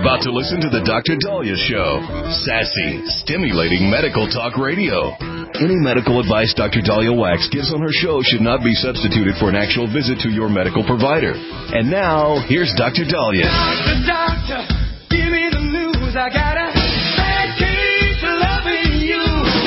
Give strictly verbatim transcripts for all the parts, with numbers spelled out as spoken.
about to listen to the Doctor Dahlia Show. Sassy, stimulating medical talk radio. Any medical advice Doctor Dahlia Wax gives on her show should not be substituted for an actual visit to your medical provider. And now, here's Doctor Dahlia. Doctor, doctor, give me the news. I got a bad case of loving you.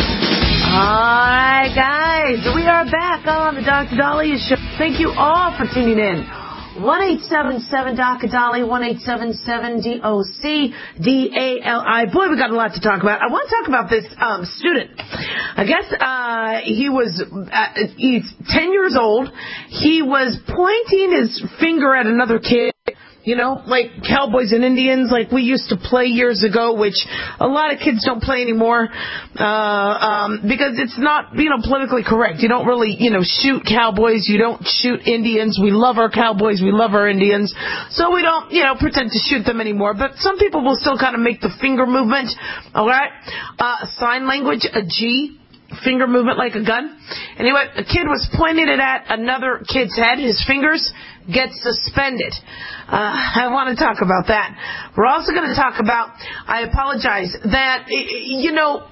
All right, guys, we are back on the Doctor Dahlia Show. Thank you all for tuning in. one eight seven seven D O C Dali, one eight seven seven D O C D A L I. Boy, we got a lot to talk about. I want to talk about this um, student. I guess uh, he was, uh, he's ten years old. He was pointing his finger at another kid. You know, like Cowboys and Indians, like we used to play years ago, which a lot of kids don't play anymore, uh, um, because it's not, you know, politically correct. You don't really, you know, shoot Cowboys. You don't shoot Indians. We love our Cowboys. We love our Indians. So we don't, you know, pretend to shoot them anymore. But some people will still kind of make the finger movement. All right. Uh, sign language, a G. Finger movement like a gun. Anyway, a kid was pointing it at another kid's head. His fingers get suspended. Uh, I want to talk about that. We're also going to talk about, I apologize, that, you know,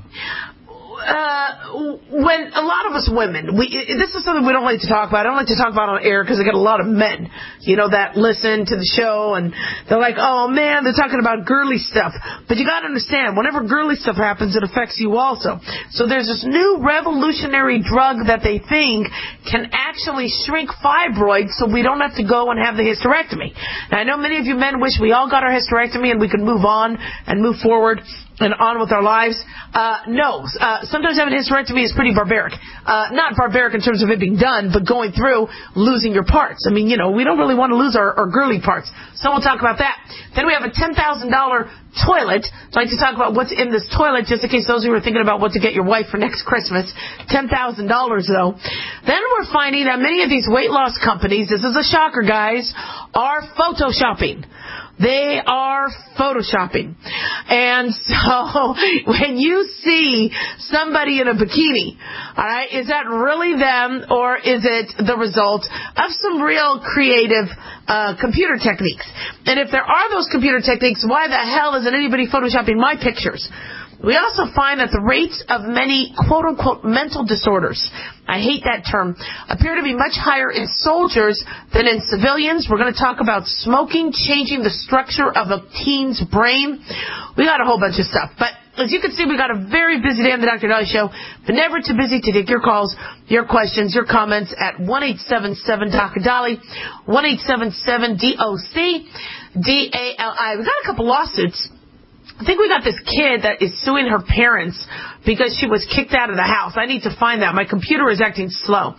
uh, when a lot of us women, we, this is something we don't like to talk about. I don't like to talk about on air because I get a lot of men, you know, that listen to the show and they're like, oh man, they're talking about girly stuff. But you got to understand, whenever girly stuff happens, it affects you also. So there's this new revolutionary drug that they think can actually shrink fibroids so we don't have to go and have the hysterectomy. Now, I know many of you men wish we all got our hysterectomy and we could move on and move forward and on with our lives. Uh, no. Uh, sometimes having a hysterectomy is pretty barbaric. Uh, not barbaric in terms of it being done, but going through losing your parts. I mean, you know, we don't really want to lose our, our girly parts. So we'll talk about that. Then we have a ten thousand dollars toilet. I'd like to talk about what's in this toilet, just in case those of you are thinking about what to get your wife for next Christmas. ten thousand dollars, though. Then we're finding that many of these weight loss companies, this is a shocker, guys, are photoshopping. They are photoshopping. And so when you see somebody in a bikini, all right, is that really them or is it the result of some real creative uh, computer techniques? And if there are those computer techniques, why the hell isn't anybody photoshopping my pictures? We also find that the rates of many quote-unquote mental disorders, I hate that term, appear to be much higher in soldiers than in civilians. We're going to talk about smoking changing the structure of a teen's brain. We got a whole bunch of stuff. But as you can see, we got a very busy day on the Doctor Dahlia Show, but never too busy to take your calls, your questions, your comments at one eight seven seven D O C Dali, one eight seven seven D O C D A L I. We got a couple lawsuits. I think we got this kid that is suing her parents because she was kicked out of the house. I need to find that. My computer is acting slow.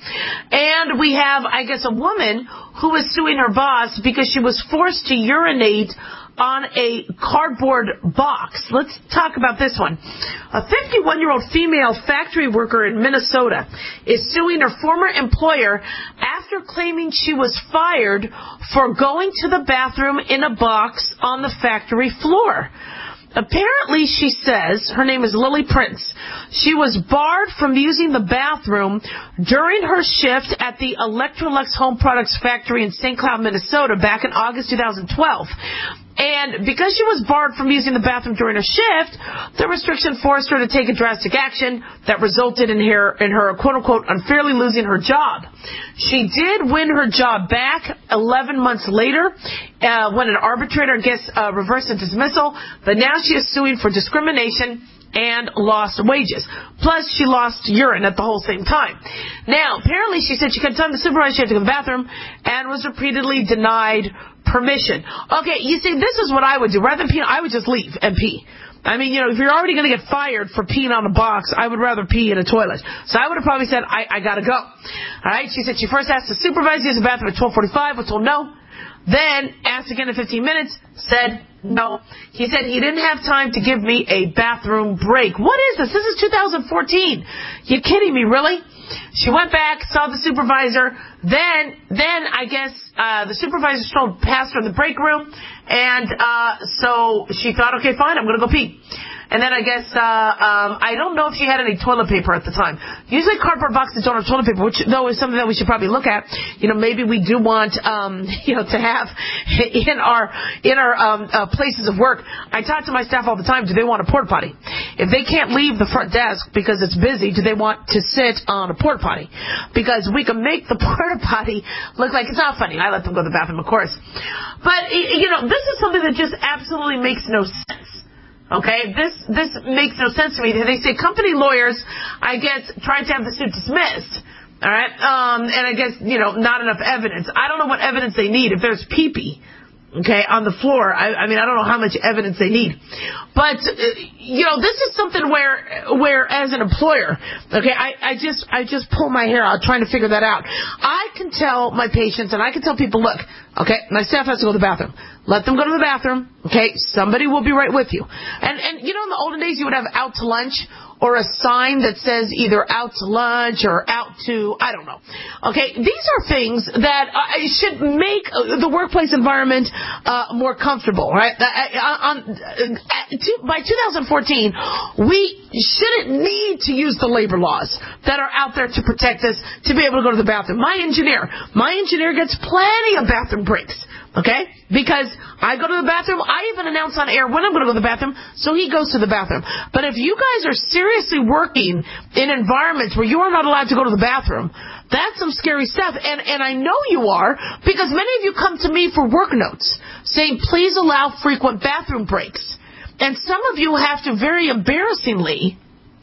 And we have, I guess, a woman who is suing her boss because she was forced to urinate on a cardboard box. Let's talk about this one. A fifty-one-year-old female factory worker in Minnesota is suing her former employer after claiming she was fired for going to the bathroom in a box on the factory floor. Apparently, she says, her name is Lily Prince, she was barred from using the bathroom during her shift at the Electrolux Home Products factory in Saint Cloud, Minnesota back in August two thousand twelve. And because she was barred from using the bathroom during her shift, the restriction forced her to take a drastic action that resulted in her, in her quote-unquote, unfairly losing her job. She did win her job back eleven months later uh, when an arbitrator, I guess, uh, reversed a dismissal, but now she is suing for discrimination and lost wages. Plus, she lost urine at the whole same time. Now, apparently, she said she kept telling the supervisor she had to go to the bathroom and was repeatedly denied permission. Okay, you see, this is what I would do. Rather than pee, I would just leave and pee. I mean, you know, if you're already going to get fired for peeing on a box, I would rather pee in a toilet. So I would have probably said, I, I got to go. All right, she said she first asked the supervisor to use the bathroom at twelve forty-five, was told no. Then asked again in fifteen minutes, said no. He said he didn't have time to give me a bathroom break. What is this? This is two thousand fourteen. You kidding me, really? She went back, saw the supervisor. Then, then I guess uh, the supervisor strolled past her in the break room, And uh so she thought, okay, fine, I'm going to go pee. And then I guess, uh, um, I don't know if she had any toilet paper at the time. Usually cardboard boxes don't have toilet paper, which, though, is something that we should probably look at. You know, maybe we do want, um, you know, to have in our, in our, um, uh, places of work. I talk to my staff all the time, do they want a porta potty? If they can't leave the front desk because it's busy, do they want to sit on a porta potty? Because we can make the porta potty look like, it's not funny. I let them go to the bathroom, of course. But, you know, this is something that just absolutely makes no sense. Okay, this this makes no sense to me. They say company lawyers, I guess, tried to have the suit dismissed. All right, um, and I guess, you know, not enough evidence. I don't know what evidence they need. If there's pee-pee, okay, on the floor, I, I mean, I don't know how much evidence they need. But, uh, you know, this is something where, where as an employer, okay, I, I just, I just pull my hair out trying to figure that out. I can tell my patients and I can tell people, look, okay, my staff has to go to the bathroom. Let them go to the bathroom, okay? Somebody will be right with you. And, and you know, in the olden days, you would have out to lunch or a sign that says either out to lunch or out to, I don't know. Okay, these are things that uh, should make the workplace environment uh, more comfortable, right? Uh, on, uh, to, by two thousand fourteen, we shouldn't need to use the labor laws that are out there to protect us to be able to go to the bathroom. My engineer, my engineer gets plenty of bathroom breaks. Okay? Because I go to the bathroom, I even announce on air when I'm going to go to the bathroom, so he goes to the bathroom. But if you guys are seriously working in environments where you are not allowed to go to the bathroom, that's some scary stuff. And, and I know you are, because many of you come to me for work notes saying, please allow frequent bathroom breaks. And some of you have to very embarrassingly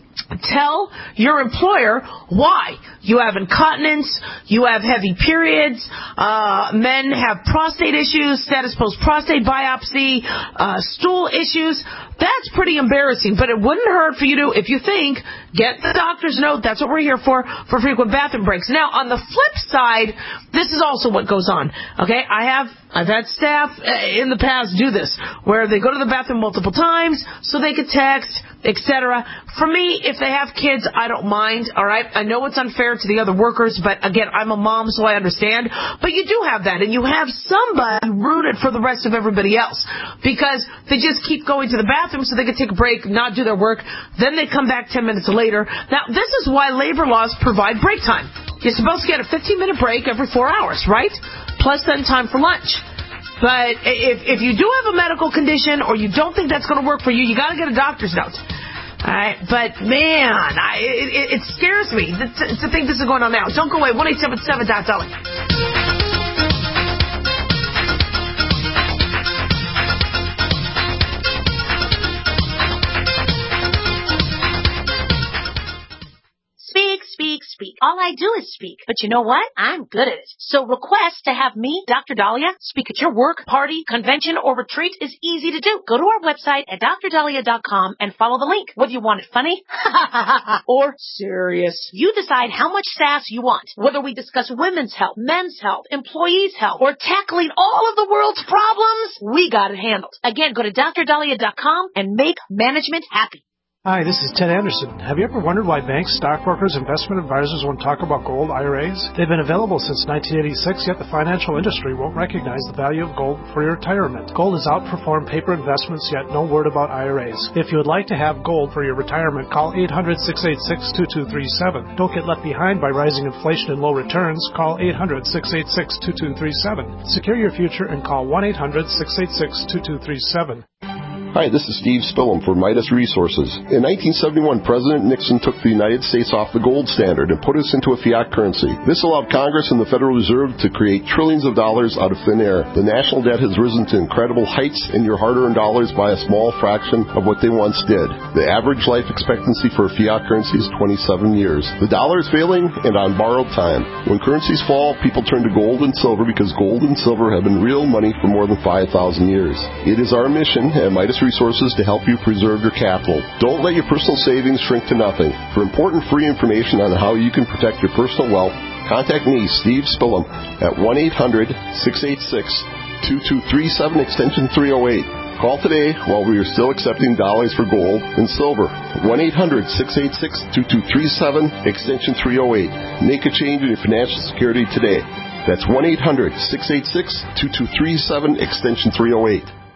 tell your employer why. You have incontinence, you have heavy periods, uh, men have prostate issues, status post prostate biopsy, uh, stool issues. That's pretty embarrassing, but it wouldn't hurt for you to, if you think, get the doctor's note. That's what we're here for, for frequent bathroom breaks. Now, on the flip side, this is also what goes on. Okay, I have, I've had staff in the past do this, where they go to the bathroom multiple times so they could text, et cetera. For me, if they have kids, I don't mind, all right? I know it's unfair to the other workers, but again, I'm a mom, so I understand. But you do have that, and you have somebody rooted for the rest of everybody else, because they just keep going to the bathroom so they can take a break, not do their work, then they come back ten minutes later. Now, this is why labor laws provide break time. You're supposed to get a fifteen-minute break every four hours, right? Plus then time for lunch. But if if you do have a medical condition or you don't think that's going to work for you, you got to get a doctor's note. All right, but man, I, it, it scares me to, to think this is going on now. Don't go away. one eight seven seven dot dolly. Speak, speak, speak. All I do is speak. But you know what? I'm good at it. So request to have me, Doctor Dahlia, speak at your work, party, convention, or retreat is easy to do. Go to our website at dr dahlia dot com and follow the link. Whether you want it funny or serious, you decide how much sass you want. Whether we discuss women's health, men's health, employees' health, or tackling all of the world's problems, we got it handled. Again, go to dr dahlia dot com and make management happy. Hi, this is Ted Anderson. Have you ever wondered why banks, stockbrokers, investment advisors won't talk about gold I R As? They've been available since nineteen eighty-six, yet the financial industry won't recognize the value of gold for your retirement. Gold has outperformed paper investments, yet no word about I R As. If you would like to have gold for your retirement, call eight hundred, six eight six, two two three seven. Don't get left behind by rising inflation and low returns. Call eight hundred, six eight six, two two three seven. Secure your future and call one eight hundred, six eight six, two two three seven. Hi, this is Steve Spillum for Midas Resources. In nineteen seventy-one, President Nixon took the United States off the gold standard and put us into a fiat currency. This allowed Congress and the Federal Reserve to create trillions of dollars out of thin air. The national debt has risen to incredible heights, and your hard-earned dollars by a small fraction of what they once did. The average life expectancy for a fiat currency is twenty-seven years. The dollar is failing and on borrowed time. When currencies fall, people turn to gold and silver because gold and silver have been real money for more than five thousand years. It is our mission at Midas Resources to help you preserve your capital. Don't let your personal savings shrink to nothing. For important free information on how you can protect your personal wealth, contact me, Steve Spillum, at one eight hundred, six eight six, two two three seven, extension three oh eight. Call today while we are still accepting dollars for gold and silver. one eight hundred, six eight six, two two three seven, extension three oh eight. Make a change in your financial security today. That's one eight hundred, six eight six, two two three seven, extension three oh eight.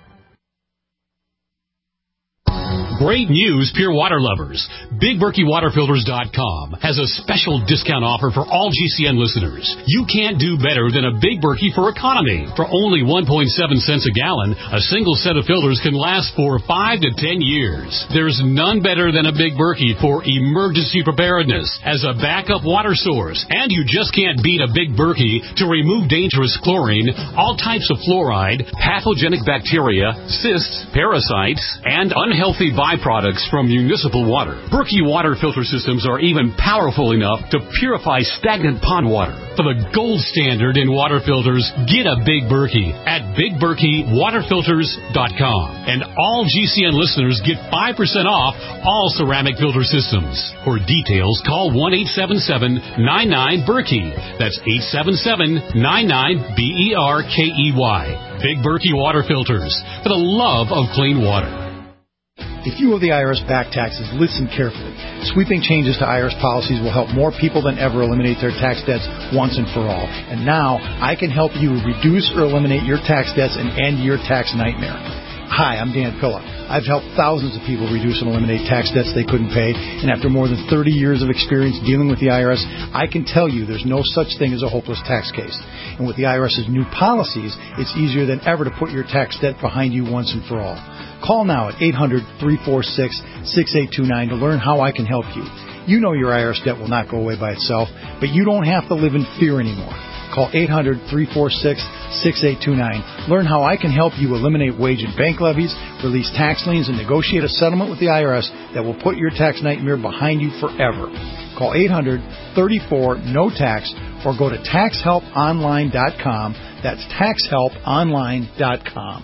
Great news, pure water lovers. Big Berkey Water Filters dot com has a special discount offer for all G C N listeners. You can't do better than a Big Berkey for economy. For only one point seven cents a gallon, a single set of filters can last for five to ten years. There's none better than a Big Berkey for emergency preparedness as a backup water source. And you just can't beat a Big Berkey to remove dangerous chlorine, all types of fluoride, pathogenic bacteria, cysts, parasites, and unhealthy byproducts from municipal water. Berkey water filter systems are even powerful enough to purify stagnant pond water. For the gold standard in water filters, get a Big Berkey at Big Berkey Water Filters dot com. And all G C N listeners get five percent off all ceramic filter systems. For details, call one eight seven seven, nine nine, Berkey. That's eight seven seven, nine nine, B E R K E Y. Big Berkey Water Filters, for the love of clean water. If you owe the I R S back taxes, listen carefully. Sweeping changes to I R S policies will help more people than ever eliminate their tax debts once and for all. And now, I can help you reduce or eliminate your tax debts and end your tax nightmare. Hi, I'm Dan Pilla. I've helped thousands of people reduce and eliminate tax debts they couldn't pay, and after more than thirty years of experience dealing with the I R S, I can tell you there's no such thing as a hopeless tax case. And with the IRS's new policies, it's easier than ever to put your tax debt behind you once and for all. Call now at eight hundred, three four six, six eight two nine to learn how I can help you. You know your I R S debt will not go away by itself, but you don't have to live in fear anymore. Call eight hundred, three four six, six eight two nine. Learn how I can help you eliminate wage and bank levies, release tax liens, and negotiate a settlement with the I R S that will put your tax nightmare behind you forever. Call eight hundred, three four, N O tax or go to tax help online dot com. That's tax help online dot com.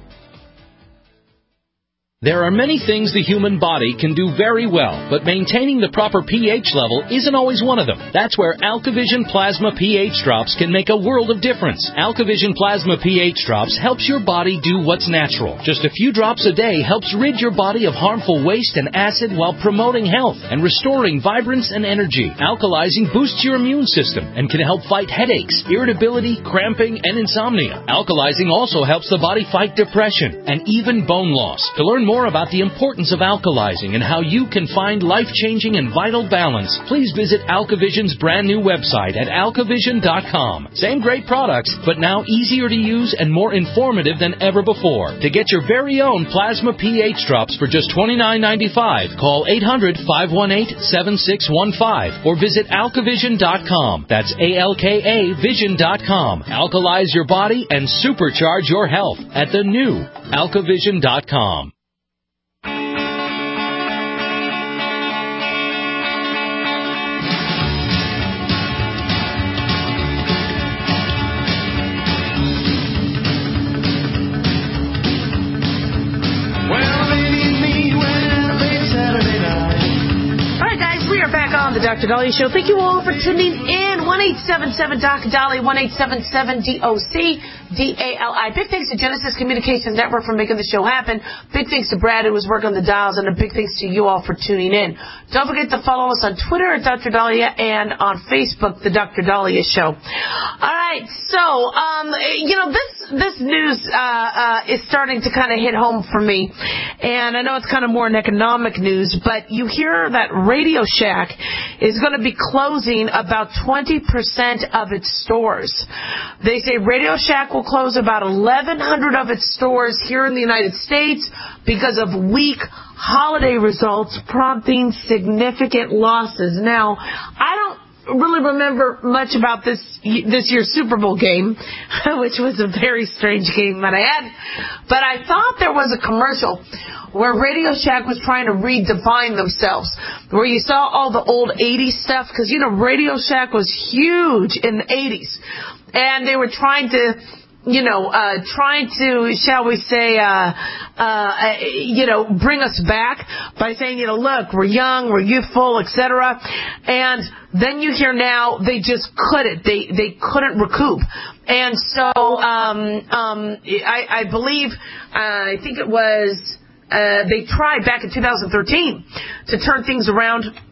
There are many things the human body can do very well, but maintaining the proper pH level isn't always one of them. That's where AlkaVision Plasma pH Drops can make a world of difference. AlkaVision Plasma pH Drops helps your body do what's natural. Just a few drops a day helps rid your body of harmful waste and acid while promoting health and restoring vibrance and energy. Alkalizing boosts your immune system and can help fight headaches, irritability, cramping, and insomnia. Alkalizing also helps the body fight depression and even bone loss. To learn more about the importance of alkalizing and how you can find life-changing and vital balance, please visit AlkaVision's brand new website at alka vision dot com. Same great products, but now easier to use and more informative than ever before. To get your very own Plasma pH Drops for just twenty-nine ninety-five, call eight hundred, five one eight, seven six one five or visit alka vision dot com. That's A L K A vision dot com. Alkalize your body and supercharge your health at the new alka vision dot com. The Doctor Dahlia Show. Thank you all for tuning in. one eight seven seven D O C Dali, one eight seven seven D O C D A L I. Big thanks to Genesis Communications Network for making the show happen. Big thanks to Brad who was working on the dials, and a big thanks to you all for tuning in. Don't forget to follow us on Twitter at Doctor Dahlia and on Facebook, The Doctor Dahlia Show. All right, so um, you know this this news uh, uh, is starting to kind of hit home for me, and I know it's kind of more an economic news, but you hear that Radio Shack is going to be closing about twenty percent of its stores. They say Radio Shack will close about eleven hundred of its stores here in the United States because of weak holiday results, prompting significant losses. Now, I don't really remember much about this this year's Super Bowl game, which was a very strange game that I had, but I thought there was a commercial where Radio Shack was trying to redefine themselves, where you saw all the old eighties stuff, because, you know, Radio Shack was huge in the eighties, and they were trying to, you know, uh, trying to, shall we say, uh, uh, you know, bring us back by saying, you know, look, we're young, we're youthful, et cetera. And then you hear now they just couldn't, they, they couldn't recoup. And so, um, um, I, I believe, uh, I think it was, Uh, they tried back in two thousand thirteen to turn things around,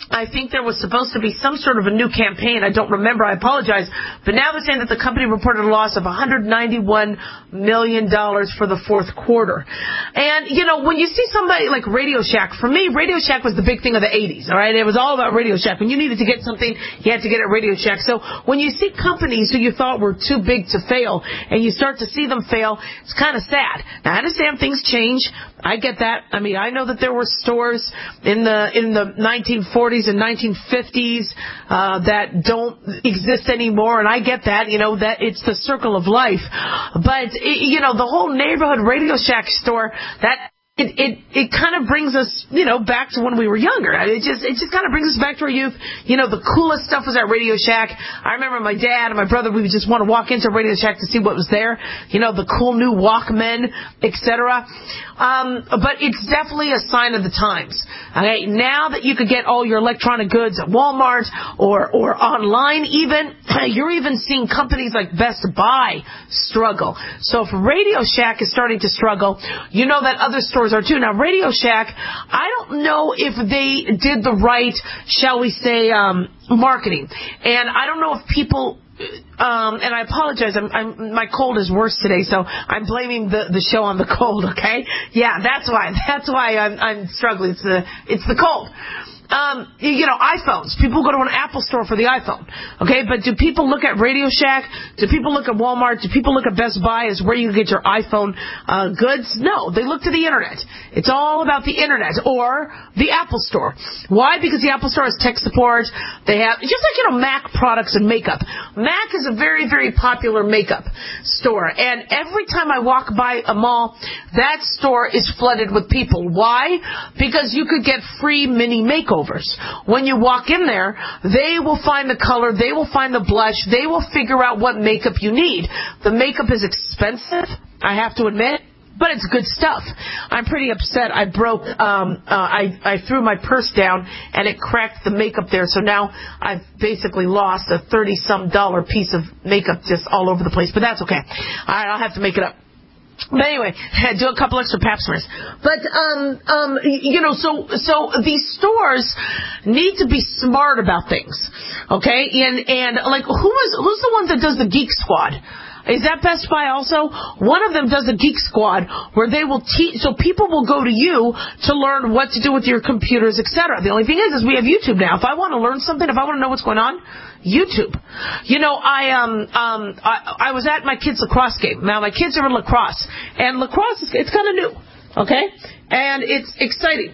I think there was supposed to be some sort of a new campaign. I don't remember. I apologize. But now they're saying that the company reported a loss of one hundred ninety-one million dollars for the fourth quarter. And, you know, when you see somebody like Radio Shack, for me, Radio Shack was the big thing of the eighties, all right? It was all about Radio Shack. When you needed to get something, you had to get it at Radio Shack. So when you see companies who you thought were too big to fail and you start to see them fail, it's kind of sad. Now, I understand things change. I get that. I mean, I know that there were stores in the in the nineteen forties and nineteen fifties uh, that don't exist anymore, and I get that. You know, that it's the circle of life. But, you know, the whole neighborhood Radio Shack store, that It, it, it kind of brings us, you know, back to when we were younger. It just, it just kind of brings us back to our youth. You know, the coolest stuff was at Radio Shack. I remember my dad and my brother, we would just want to walk into Radio Shack to see what was there. You know, the cool new Walkman, et cetera. Um, but it's definitely a sign of the times. Okay, now that you could get all your electronic goods at Walmart or, or online even, you're even seeing companies like Best Buy struggle. So if Radio Shack is starting to struggle, you know that other stores are too. Now, Radio Shack, I don't know if they did the right, shall we say, um, marketing. And I don't know if people, um, and I apologize, I'm, I'm, my cold is worse today, so I'm blaming the, the show on the cold, okay? Yeah, that's why. That's why I'm, I'm struggling. It's the, it's the cold. Um, you know, iPhones. People go to an Apple store for the iPhone. Okay, but do people look at Radio Shack? Do people look at Walmart? Do people look at Best Buy as where you get your iPhone uh, goods? No, they look to the Internet. It's all about the Internet or the Apple store. Why? Because the Apple store has tech support. They have, just like, you know, Mac products and makeup. Mac is a very, very popular makeup store. And every time I walk by a mall, that store is flooded with people. Why? Because you could get free mini makeovers. When you walk in there, they will find the color, they will find the blush, they will figure out what makeup you need. The makeup is expensive, I have to admit, but it's good stuff. I'm pretty upset. I broke, um, uh, I, I threw my purse down and it cracked the makeup there, so now I've basically lost a thirty-some dollar piece of makeup just all over the place, but that's okay. All right, I'll have to make it up. But anyway, do a couple extra pap smears. But, um, um, you know, so, so these stores need to be smart about things. Okay? And, and like, who is, who's the one that does the Geek Squad? Is that Best Buy also? One of them does a Geek Squad where they will teach, so people will go to you to learn what to do with your computers, et cetera. The only thing is, is we have YouTube now. If I want to learn something, if I want to know what's going on, YouTube. You know, I um um I, I was at my kids' lacrosse game. Now my kids are in lacrosse, and lacrosse is, it's kind of new, okay, and it's exciting.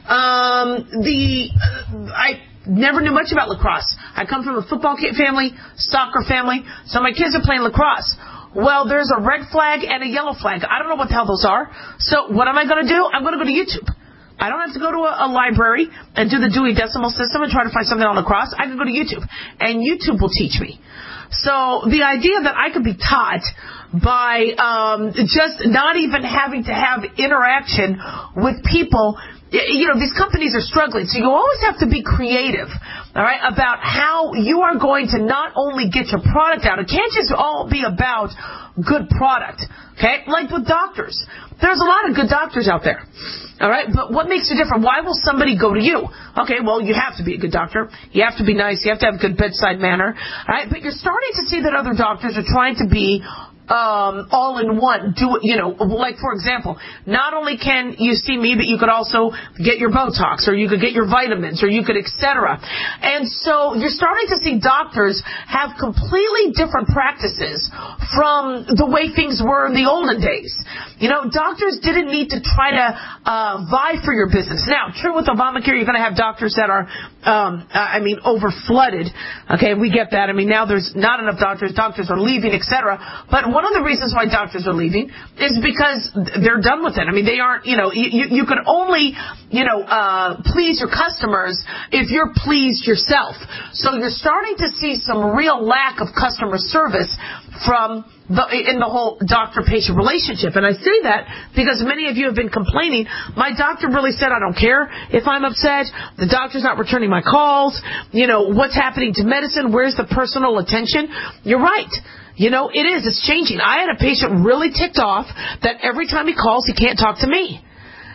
Um, the uh, I. Never knew much about lacrosse. I come from a football family, soccer family, so my kids are playing lacrosse. Well, there's a red flag and a yellow flag. I don't know what the hell those are. So what am I going to do? I'm going to go to YouTube. I don't have to go to a, a library and do the Dewey Decimal System and try to find something on lacrosse. I can go to YouTube, and YouTube will teach me. So the idea that I could be taught by um, just not even having to have interaction with people. You know, these companies are struggling, so you always have to be creative, all right, about how you are going to not only get your product out. It can't just all be about good product, okay? Like with doctors. There's a lot of good doctors out there, all right? But what makes you different? Why will somebody go to you? Okay, well, you have to be a good doctor. You have to be nice. You have to have a good bedside manner, all right? But you're starting to see that other doctors are trying to be Um, all in one. Do you know, like for example, not only can you see me, but you could also get your Botox, or you could get your vitamins, or you could et cetera. And so you're starting to see doctors have completely different practices from the way things were in the olden days. You know, doctors didn't need to try to uh, vie for your business. Now, true with Obamacare, you're going to have doctors that are, um, I mean, over flooded. Okay, we get that. I mean, now there's not enough doctors. Doctors are leaving, et cetera. But one of the reasons why doctors are leaving is because they're done with it. I mean, they aren't, you know, you, you can only, you know, uh, please your customers if you're pleased yourself. So you're starting to see some real lack of customer service from the, in the whole doctor-patient relationship. And I say that because many of you have been complaining. My doctor really said, I don't care if I'm upset. The doctor's not returning my calls. You know, what's happening to medicine? Where's the personal attention? You're right. You know, it is. It's changing. I had a patient really ticked off that every time he calls, he can't talk to me.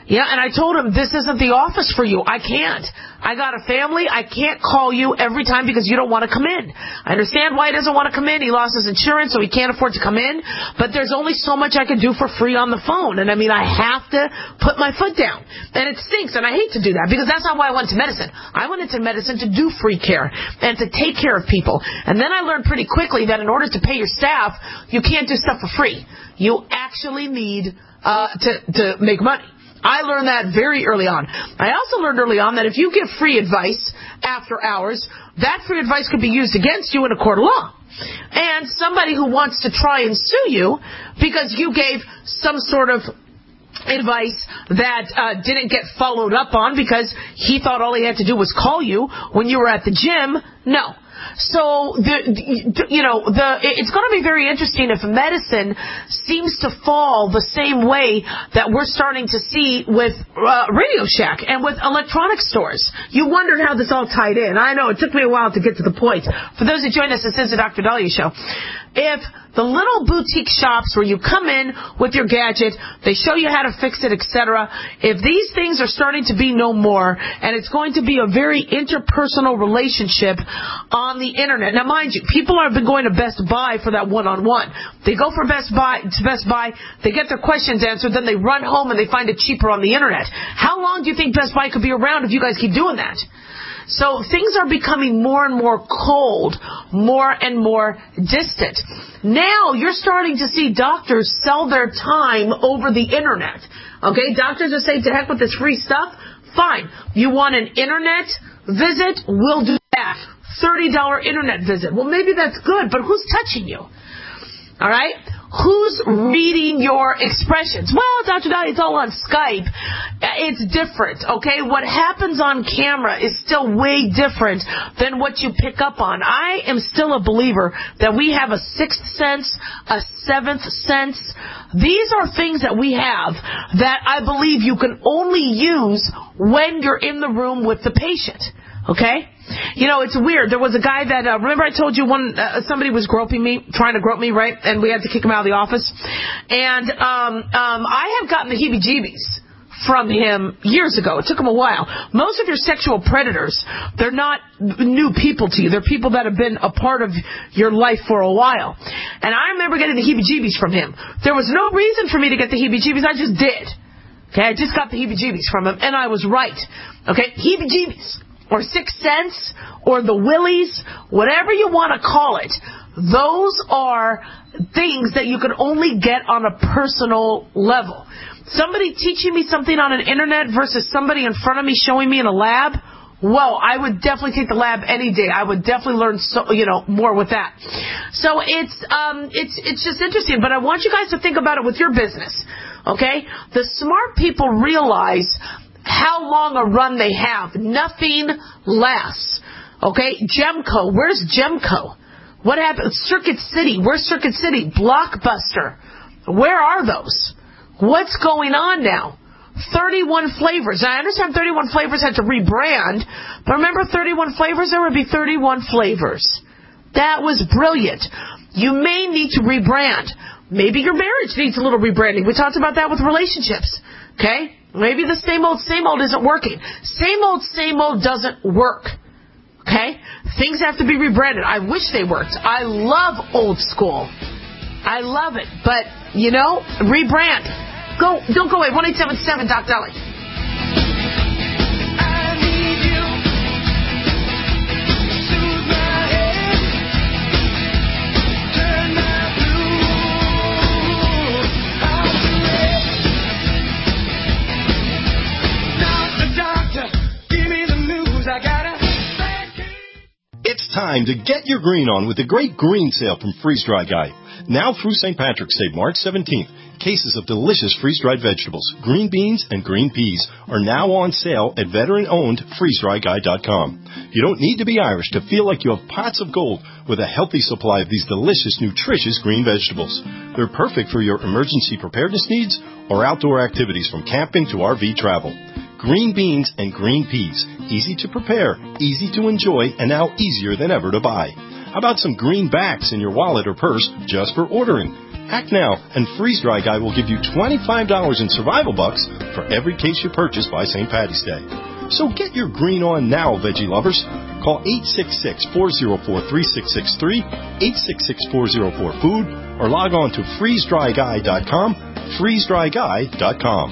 Yeah, and I told him, this isn't the office for you. I can't. I got a family. I can't call you every time because you don't want to come in. I understand why he doesn't want to come in. He lost his insurance, so he can't afford to come in. But there's only so much I can do for free on the phone. And, I mean, I have to put my foot down. And it stinks, and I hate to do that because that's not why I went to medicine. I went into medicine to do free care and to take care of people. And then I learned pretty quickly that in order to pay your staff, you can't do stuff for free. You actually need uh, to, to make money. I learned that very early on. I also learned early on that if you give free advice after hours, that free advice could be used against you in a court of law. And somebody who wants to try and sue you because you gave some sort of advice that uh, didn't get followed up on because he thought all he had to do was call you when you were at the gym, no. So, the, you know, the, it's going to be very interesting if medicine seems to fall the same way that we're starting to see with uh, Radio Shack and with electronic stores. You wondered how this all tied in. I know, it took me a while to get to the point. For those who join us, this is the Doctor Dahlia Show. If the little boutique shops where you come in with your gadget, they show you how to fix it, et cetera, if these things are starting to be no more, and it's going to be a very interpersonal relationship on the internet. Now, mind you, people have been going to Best Buy for that one-on-one. They go for Best Buy, to Best Buy, they get their questions answered, then they run home and they find it cheaper on the internet. How long do you think Best Buy could be around if you guys keep doing that? So things are becoming more and more cold, more and more distant. Now you're starting to see doctors sell their time over the internet. Okay, doctors are saying, to heck with this free stuff. Fine. You want an internet visit? We'll do that. thirty dollars internet visit. Well, maybe that's good, but who's touching you? All right? Who's reading your expressions? Well, Doctor Dahlia, it's all on Skype. It's different, okay? What happens on camera is still way different than what you pick up on. I am still a believer that we have a sixth sense, a seventh sense. These are things that we have that I believe you can only use when you're in the room with the patient, okay? You know, it's weird. There was a guy that, uh, remember I told you one, uh, somebody was groping me, trying to grope me, right? And we had to kick him out of the office. And um, um, I have gotten the heebie-jeebies from him years ago. It took him a while. Most of your sexual predators, they're not new people to you. They're people that have been a part of your life for a while. And I remember getting the heebie-jeebies from him. There was no reason for me to get the heebie-jeebies. I just did. Okay, I just got the heebie-jeebies from him, and I was right. Okay, heebie-jeebies. Or Sixth Sense, or the Willies, whatever you want to call it, those are things that you can only get on a personal level. Somebody teaching me something on an internet versus somebody in front of me showing me in a lab, whoa, I would definitely take the lab any day. I would definitely learn so, you know, more with that. So it's um it's it's just interesting, but I want you guys to think about it with your business. Okay? The smart people realize how long a run they have. Nothing lasts. Okay? Gemco. Where's Gemco? What happened? Circuit City. Where's Circuit City? Blockbuster. Where are those? What's going on now? thirty-one flavors. Now, I understand thirty-one flavors had to rebrand, but remember thirty-one flavors? There would be thirty-one flavors. That was brilliant. You may need to rebrand. Maybe your marriage needs a little rebranding. We talked about that with relationships. Okay? Maybe the same old, same old isn't working. Same old, same old doesn't work. Okay? Things have to be rebranded. I wish they worked. I love old school. I love it. But, you know, rebrand. Go, don't go away. one eight seven seven Doc Dahlia. It's time to get your green on with the great green sale from Freeze Dry Guy. Now through Saint Patrick's Day, March seventeenth, cases of delicious freeze-dried vegetables, green beans, and green peas are now on sale at veteran-owned freeze dry guy dot com. You don't need to be Irish to feel like you have pots of gold with a healthy supply of these delicious, nutritious green vegetables. They're perfect for your emergency preparedness needs or outdoor activities from camping to R V travel. Green beans and green peas. Easy to prepare, easy to enjoy, and now easier than ever to buy. How about some greenbacks in your wallet or purse just for ordering? Act now, and Freeze Dry Guy will give you twenty-five dollars in survival bucks for every case you purchase by Saint Patty's Day. So get your green on now, veggie lovers. Call eight six six, four zero four, three six six three, eight six six, four zero four, food, or log on to freeze dry guy dot com, freeze dry guy dot com.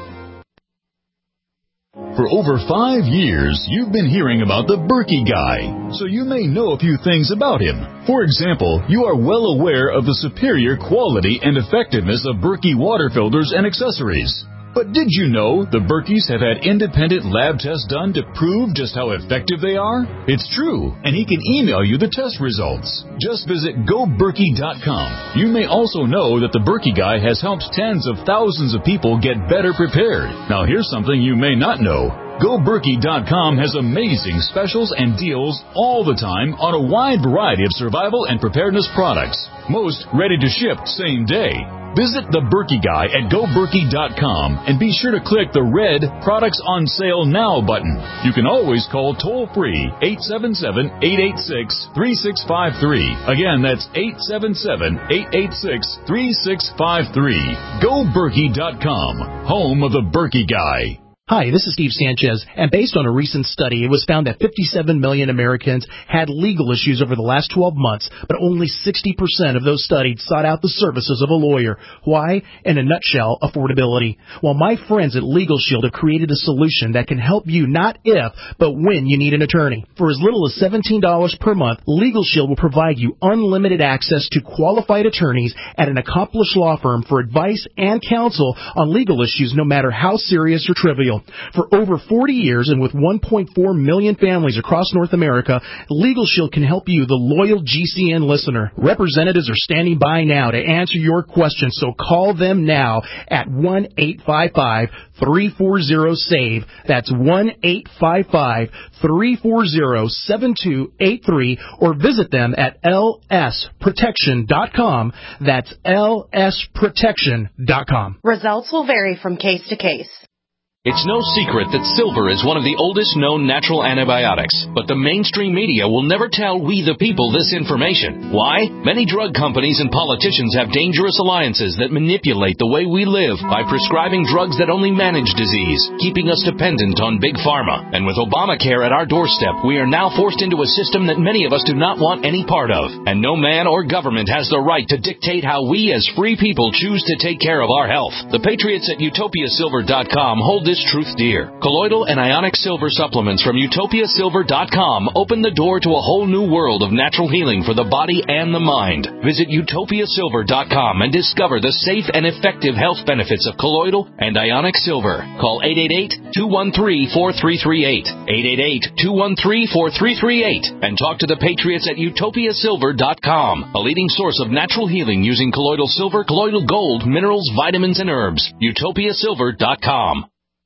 For over five years, you've been hearing about the Berkey Guy, so you may know a few things about him. For example, you are well aware of the superior quality and effectiveness of Berkey water filters and accessories. But did you know the Berkeys have had independent lab tests done to prove just how effective they are? It's true, and he can email you the test results. Just visit go berkey dot com. You may also know that the Berkey Guy has helped tens of thousands of people get better prepared. Now here's something you may not know. go berkey dot com has amazing specials and deals all the time on a wide variety of survival and preparedness products. Most ready to ship same day. Visit the Berkey Guy at go berkey dot com and be sure to click the red Products on Sale Now button. You can always call toll-free eight seven seven, eight eight six, three six five three. Again, that's eight seven seven, eight eight six, three six five three. go berkey dot com, home of the Berkey Guy. Hi, this is Steve Sanchez, and based on a recent study, it was found that fifty-seven million Americans had legal issues over the last twelve months, but only sixty percent of those studied sought out the services of a lawyer. Why? In a nutshell, affordability. Well, my friends at Legal Shield have created a solution that can help you not if, but when you need an attorney. For as little as seventeen dollars per month, Legal Shield will provide you unlimited access to qualified attorneys at an accomplished law firm for advice and counsel on legal issues, no matter how serious or trivial. For over forty years and with one point four million families across North America, Legal Shield can help you, the loyal G C N listener. Representatives are standing by now to answer your questions, so call them now at one eight five five, three four zero, SAVE. That's one eight five five, three four zero, seven two eight three, or visit them at L S protection dot com. That's L S protection dot com. Results will vary from case to case. It's no secret that silver is one of the oldest known natural antibiotics, but the mainstream media will never tell we the people this information. Why? Many drug companies and politicians have dangerous alliances that manipulate the way we live by prescribing drugs that only manage disease, keeping us dependent on big pharma. And with Obamacare at our doorstep, we are now forced into a system that many of us do not want any part of. And no man or government has the right to dictate how we as free people choose to take care of our health. The patriots at utopia silver dot com hold this truth dear. Colloidal and ionic silver supplements from utopia silver dot com open the door to a whole new world of natural healing for the body and the mind. Visit utopia silver dot com and discover the safe and effective health benefits of colloidal and ionic silver. Call eight eight eight, two one three, four three three eight, eight eight eight, two one three, four three three eight, and talk to the patriots at utopia silver dot com, a leading source of natural healing using colloidal silver, colloidal gold, minerals, vitamins, and herbs. utopia silver dot com.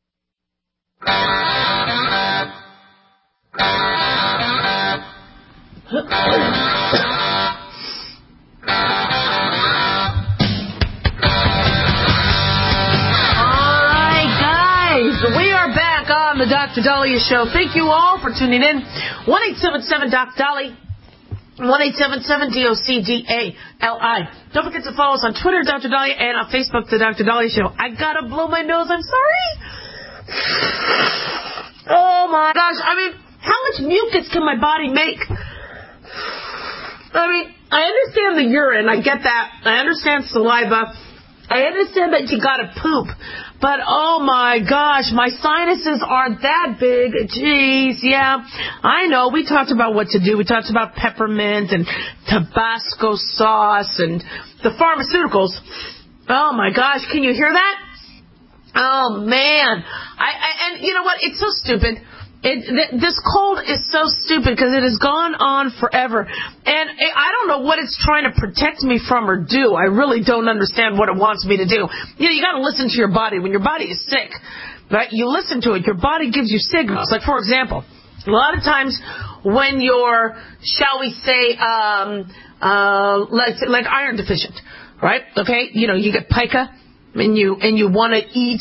Alright guys, we are back on the Doctor Dahlia Show. Thank you all for tuning in. one eight seven seven D O C Dolly. one eight seven seven D O C D A L I. Don't forget to follow us on Twitter, Doctor Dahlia, and on Facebook, The Doctor Dahlia Show. I gotta blow my nose, I'm sorry. Oh my gosh, I mean, how much mucus can my body make? I mean, I understand the urine, I get that. I understand saliva. I understand that you gotta poop. But oh my gosh, my sinuses aren't that big. Jeez, yeah. I know, we talked about what to do. We talked about peppermint and Tabasco sauce and the pharmaceuticals. Oh my gosh, can you hear that? Oh, man. I, I and you know what? It's so stupid. It, th- this cold is so stupid because it has gone on forever. And it, I don't know what it's trying to protect me from or do. I really don't understand what it wants me to do. You know, you got to listen to your body. When your body is sick, right, you listen to it. Your body gives you signals. Like, for example, a lot of times when you're, shall we say, um, uh, like, like iron deficient, right? Okay? You know, you get pica. And you and you want to eat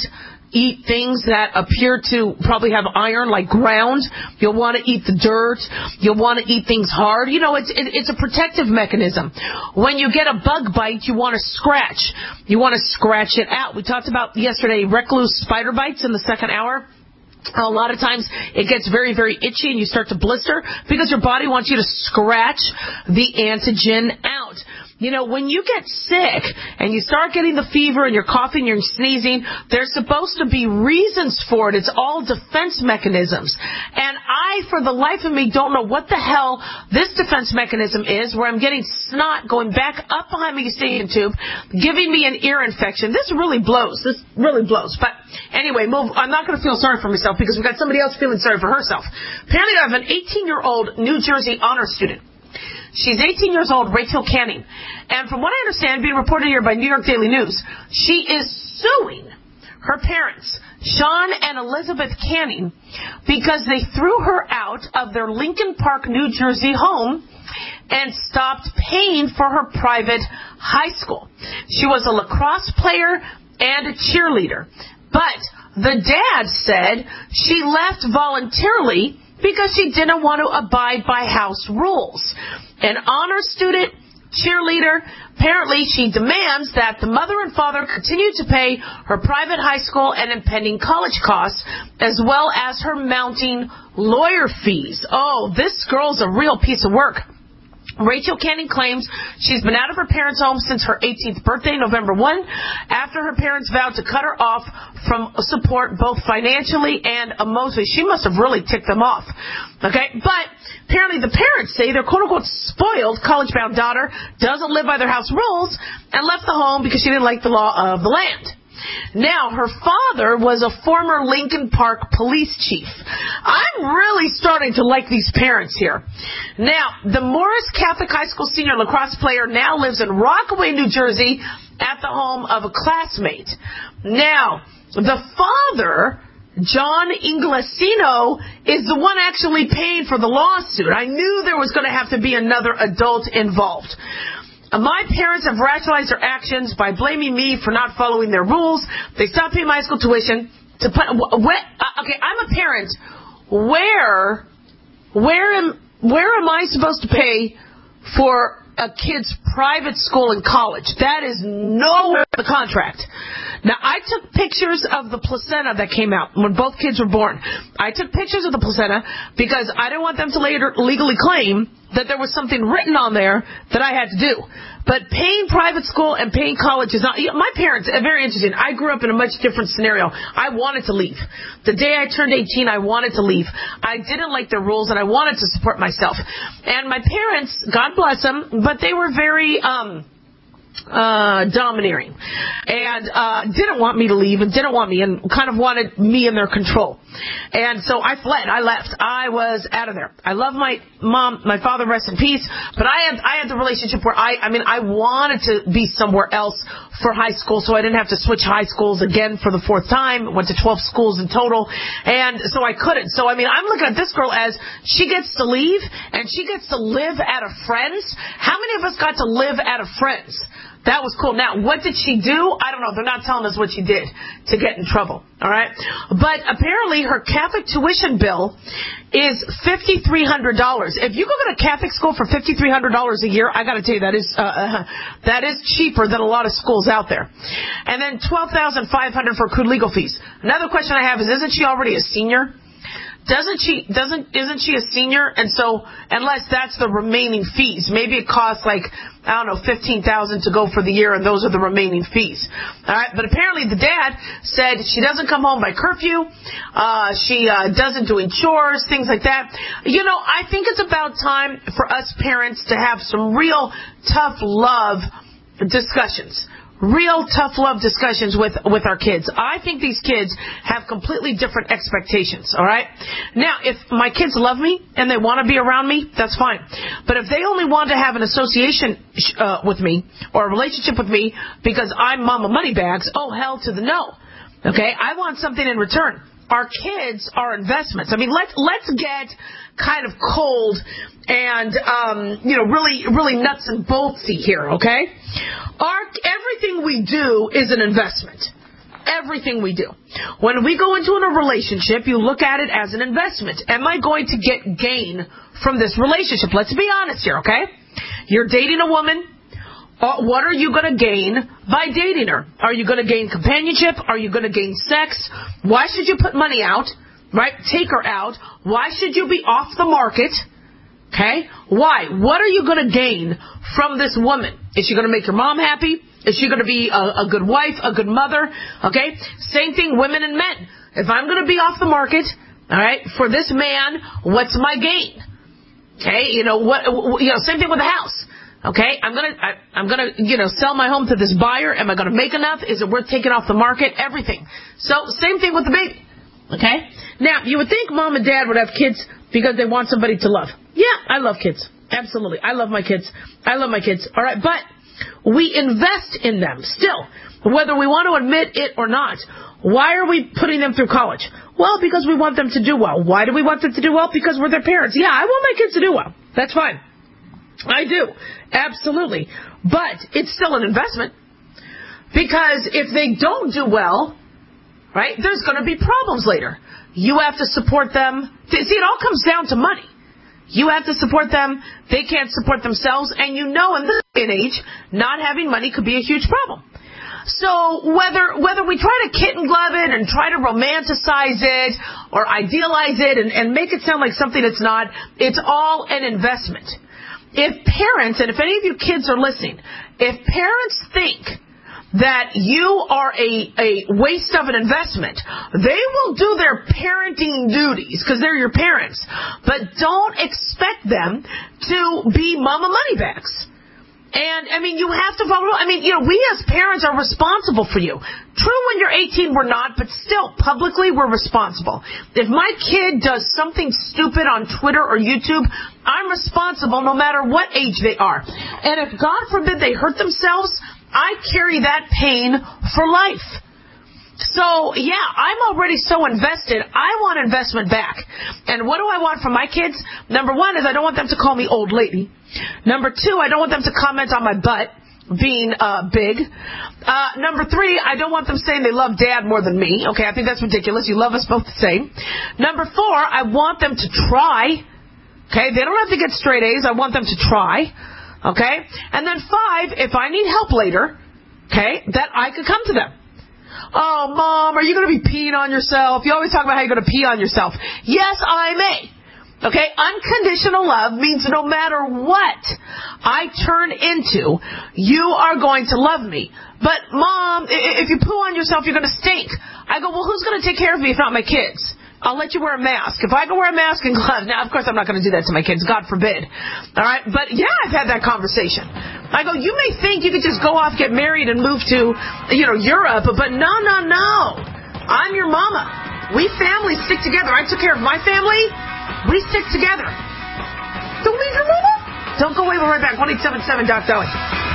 eat things that appear to probably have iron, like ground. You'll want to eat the dirt. You'll want to eat things hard. You know, it's it, it's a protective mechanism. When you get a bug bite, you want to scratch. You want to scratch it out. We talked about yesterday recluse spider bites in the second hour. A lot of times it gets very, very itchy and you start to blister because your body wants you to scratch the antigen out. You know, when you get sick and you start getting the fever and you're coughing, you're sneezing, there's supposed to be reasons for it. It's all defense mechanisms. And I, for the life of me, don't know what the hell this defense mechanism is, where I'm getting snot going back up behind my eustachian tube, giving me an ear infection. This really blows. This really blows. But anyway, move. I'm not going to feel sorry for myself because we've got somebody else feeling sorry for herself. Apparently I have an eighteen-year-old New Jersey honor student. She's eighteen years old, Rachel Canning. And from what I understand, being reported here by New York Daily News, she is suing her parents, Sean and Elizabeth Canning, because they threw her out of their Lincoln Park, New Jersey home and stopped paying for her private high school. She was a lacrosse player and a cheerleader. But the dad said she left voluntarily because she didn't want to abide by house rules. An honor student, cheerleader, apparently she demands that the mother and father continue to pay her private high school and impending college costs, as well as her mounting lawyer fees. Oh, this girl's a real piece of work. Rachel Canning claims she's been out of her parents' home since her eighteenth birthday, November first, after her parents vowed to cut her off from support both financially and emotionally. She must have really ticked them off. Okay, but apparently the parents say their quote-unquote spoiled college-bound daughter doesn't live by their house rules and left the home because she didn't like the law of the land. Now, her father was a former Lincoln Park police chief. I'm really starting to like these parents here. Now, the Morris Catholic High School senior lacrosse player now lives in Rockaway, New Jersey, at the home of a classmate. Now, the father, John Inglesino, is the one actually paying for the lawsuit. I knew there was going to have to be another adult involved. My parents have rationalized their actions by blaming me for not following their rules. They stopped paying my school tuition to put. Where, okay, I'm a parent. Where, where am, where am I supposed to pay for a kid's private school and college? That is nowhere in the contract. Now, I took pictures of the placenta that came out when both kids were born. I took pictures of the placenta because I didn't want them to later legally claim that there was something written on there that I had to do. But paying private school and paying college is not... My parents, very interesting. I grew up in a much different scenario. I wanted to leave. The day I turned eighteen, I wanted to leave. I didn't like their rules, and I wanted to support myself. And my parents, God bless them, but they were very... um uh domineering and uh didn't want me to leave and didn't want me and kind of wanted me in their control. And so I fled. I left. I was out of there. I love my mom, my father, rest in peace, but I had I had the relationship where I I mean I wanted to be somewhere else for high school so I didn't have to switch high schools again for the fourth time. Went to twelve schools in total, and so I couldn't. So I mean I'm looking at this girl as she gets to leave and she gets to live at a friend's. How many of us got to live at a friend's? That was cool. Now, what did she do? I don't know. They're not telling us what she did to get in trouble. All right. But apparently her Catholic tuition bill is five thousand three hundred dollars. If you go to a Catholic school for five thousand three hundred dollars a year, I got to tell you, that is, uh, that is cheaper than a lot of schools out there. And then twelve thousand five hundred dollars for accrued legal fees. Another question I have is, isn't she already a senior? Doesn't she, doesn't, isn't she a senior? And so, unless that's the remaining fees, maybe it costs like, I don't know, fifteen thousand dollars to go for the year, and those are the remaining fees. Alright, but apparently the dad said she doesn't come home by curfew, uh, she, uh, doesn't do chores, things like that. You know, I think it's about time for us parents to have some real tough love discussions. Real tough love discussions with, with our kids. I think these kids have completely different expectations, all right? Now, if my kids love me and they want to be around me, that's fine. But if they only want to have an association uh, with me or a relationship with me because I'm Mama Moneybags, oh, hell to the no. Okay? I want something in return. Our kids are investments. I mean, let's, let's get kind of cold and, um, you know, really, really nuts and boltsy here, okay? Our, everything we do is an investment. Everything we do. When we go into a relationship, you look at it as an investment. Am I going to get gain from this relationship? Let's be honest here, okay? You're dating a woman. Uh, what are you going to gain by dating her? Are you going to gain companionship? Are you going to gain sex? Why should you put money out, right? Take her out. Why should you be off the market? Okay? Why? What are you going to gain from this woman? Is she going to make your mom happy? Is she going to be a, a good wife, a good mother? Okay? Same thing, women and men. If I'm going to be off the market, all right, for this man, what's my gain? Okay? You know, what, you know, same thing with the house. Okay? I'm going to, I'm going to, you know, sell my home to this buyer. Am I going to make enough? Is it worth taking off the market? Everything. So, same thing with the baby. Okay? Now, you would think mom and dad would have kids because they want somebody to love. Yeah, I love kids. Absolutely. I love my kids. I love my kids. All right, but we invest in them still, whether we want to admit it or not. Why are we putting them through college? Well, because we want them to do well. Why do we want them to do well? Because we're their parents. Yeah, I want my kids to do well. That's fine. I do. Absolutely. But it's still an investment. Because if they don't do well, right, there's going to be problems later. You have to support them. See, it all comes down to money. You have to support them. They can't support themselves. And you know in this day and age, not having money could be a huge problem. So whether whether we try to kitten glove it and try to romanticize it or idealize it and, and make it sound like something it's not, it's all an investment. If parents, and if any of you kids are listening, if parents think that you are a, a waste of an investment, they will do their parenting duties because they're your parents. But don't expect them to be mama moneybacks. And, I mean, you have to follow. I mean, you know, we as parents are responsible for you. True, when you're eighteen, we're not, but still, publicly, we're responsible. If my kid does something stupid on Twitter or YouTube, I'm responsible no matter what age they are. And if, God forbid, they hurt themselves, I carry that pain for life. So, yeah, I'm already so invested. I want investment back. And what do I want from my kids? Number one is I don't want them to call me old lady. Number two, I don't want them to comment on my butt being uh, big. Uh, number three, I don't want them saying they love dad more than me. Okay, I think that's ridiculous. You love us both the same. Number four, I want them to try. Okay, they don't have to get straight A's. I want them to try. Okay? And then five, if I need help later, okay, that I could come to them. Oh, Mom, are you going to be peeing on yourself? You always talk about how you're going to pee on yourself. Yes, I may. Okay? Unconditional love means no matter what I turn into, you are going to love me. But, Mom, if you poo on yourself, you're going to stink. I go, well, who's going to take care of me if not my kids? I'll let you wear a mask. If I can wear a mask and gloves, now, of course, I'm not going to do that to my kids. God forbid. All right? But, yeah, I've had that conversation. I go, you may think you could just go off, get married, and move to, you know, Europe, but no, no, no. I'm your mama. We families stick together. I took care of my family. We stick together. Don't leave your mama. Don't go away. We'll be right back. one eight seven seven Doc Dolly.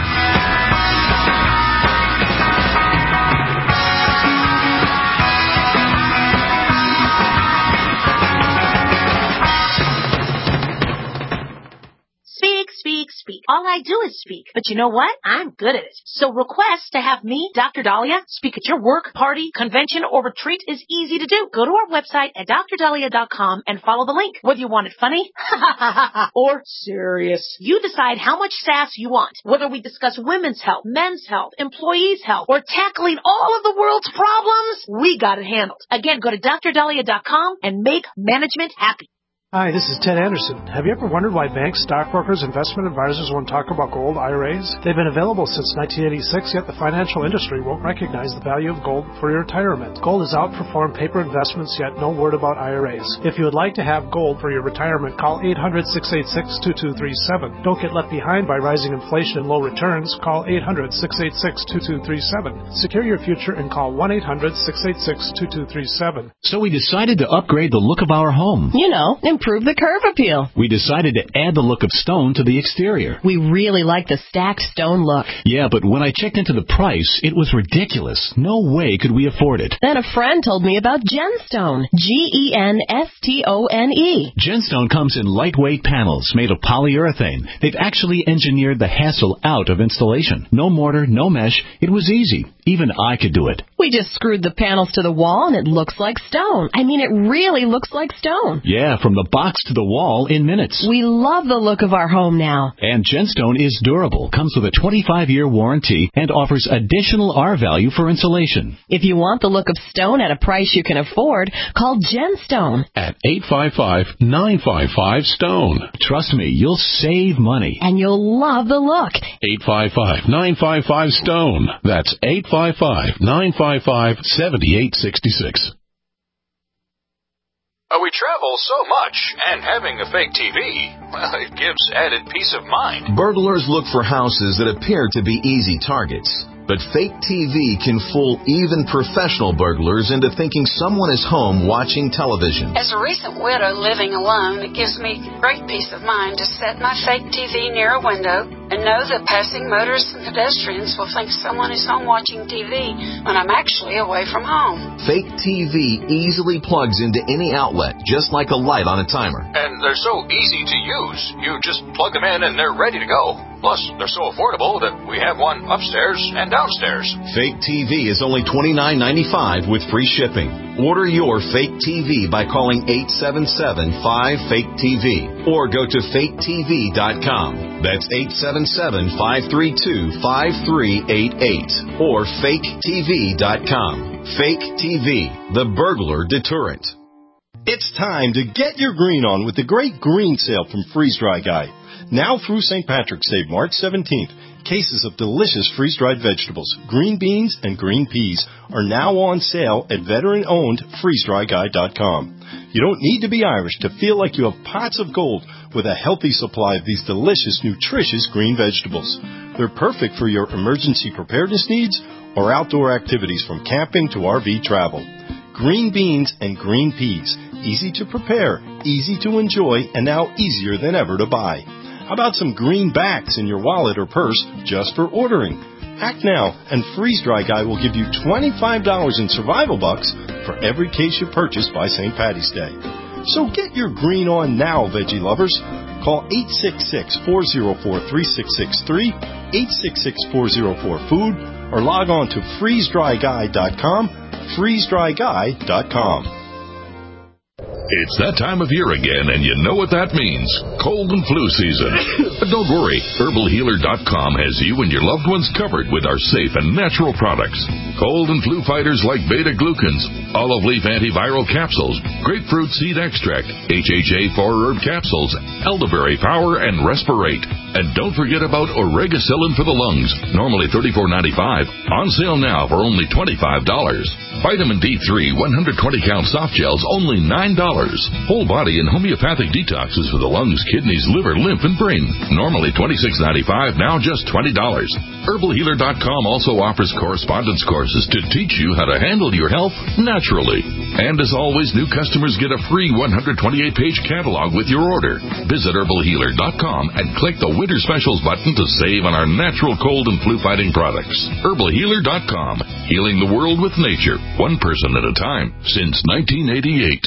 Speak, speak, speak. All I do is speak. But you know what? I'm good at it. So request to have me, Doctor Dahlia, speak at your work, party, convention, or retreat is easy to do. Go to our website at dr dahlia dot com and follow the link. Whether you want it funny or serious, you decide how much sass you want. Whether we discuss women's health, men's health, employees' health, or tackling all of the world's problems, we got it handled. Again, go to dr dahlia dot com and make management happy. Hi, this is Ted Anderson. Have you ever wondered why banks, stockbrokers, investment advisors won't talk about gold I R As? They've been available since nineteen eighty-six, yet the financial industry won't recognize the value of gold for your retirement. Gold has outperformed paper investments, yet no word about I R As. If you would like to have gold for your retirement, call eight hundred, six eight six, two two three seven. Don't get left behind by rising inflation and low returns. Call eight hundred, six eight six, two two three seven. Secure your future and call one eight hundred, six eight six, two two three seven. So we decided to upgrade the look of our home. You know, improve improve the curve appeal. We decided to add the look of stone to the exterior. We really like the stacked stone look. Yeah, but when I checked into the price, it was ridiculous. No way could we afford it. Then a friend told me about Genstone. G E N S T O N E. Genstone comes in lightweight panels made of polyurethane. They've actually engineered the hassle out of installation. No mortar, no mesh. It was easy. Even I could do it. We just screwed the panels to the wall and it looks like stone. I mean, it really looks like stone. Yeah, from the box to the wall in minutes. We love the look of our home now. And Genstone is durable, comes with a twenty-five year warranty, and offers additional R value for insulation. If you want the look of stone at a price you can afford, call Genstone at eight five five, nine five five, STONE. Trust me, you'll save money. And you'll love the look. eight five five, nine five five, STONE. That's eight five five, nine five five, seven eight six six. Uh, we travel so much, and having a fake T V, well, it gives added peace of mind. Burglars look for houses that appear to be easy targets. But fake T V can fool even professional burglars into thinking someone is home watching television. As a recent widow living alone, it gives me great peace of mind to set my fake T V near a window and know that passing motorists and pedestrians will think someone is home watching T V when I'm actually away from home. Fake T V easily plugs into any outlet, just like a light on a timer. And they're so easy to use. You just plug them in and they're ready to go. Plus, they're so affordable that we have one upstairs and downstairs. Fake T V is only twenty-nine ninety-five with free shipping. Order your fake T V by calling eight seven seven, five, fake T V or go to fake T V dot com. That's eight seven seven, five three two, five three eight eight or fake T V dot com. Fake T V, the burglar deterrent. It's time to get your green on with the great green sale from Freeze Dry Guy. Now through Saint Patrick's Day, March seventeenth, cases of delicious freeze-dried vegetables, green beans, and green peas are now on sale at veteran-owned freeze dry guy dot com. You don't need to be Irish to feel like you have pots of gold with a healthy supply of these delicious, nutritious green vegetables. They're perfect for your emergency preparedness needs or outdoor activities from camping to R V travel. Green beans and green peas, easy to prepare, easy to enjoy, and now easier than ever to buy. How about some greenbacks in your wallet or purse just for ordering? Act now, and Freeze Dry Guy will give you twenty-five dollars in survival bucks for every case you purchase by Saint Patty's Day. So get your green on now, veggie lovers. Call eight six six, four zero four, three six six three, eight six six, four zero four, food, or log on to freeze dry guy dot com, freeze dry guy dot com. It's that time of year again, and you know what that means. Cold and flu season. But don't worry, herbal healer dot com has you and your loved ones covered with our safe and natural products. Cold and flu fighters like beta-glucans, olive leaf antiviral capsules, grapefruit seed extract, H H A four herb capsules, elderberry power, and Respirate. And don't forget about Oregacillin for the lungs, normally thirty-four ninety-five, on sale now for only twenty-five dollars. Vitamin D three one hundred twenty count soft gels, only nine dollars. Whole body and homeopathic detoxes for the lungs, kidneys, liver, lymph, and brain, normally twenty-six ninety-five, now just twenty dollars. herbal healer dot com also offers correspondence courses to teach you how to handle your health naturally. And as always, new customers get a free one hundred twenty-eight page catalog with your order. Visit herbal healer dot com and click the Winter Specials button to save on our natural cold and flu fighting products. herbal healer dot com, healing the world with nature, one person at a time, since nineteen eighty-eight.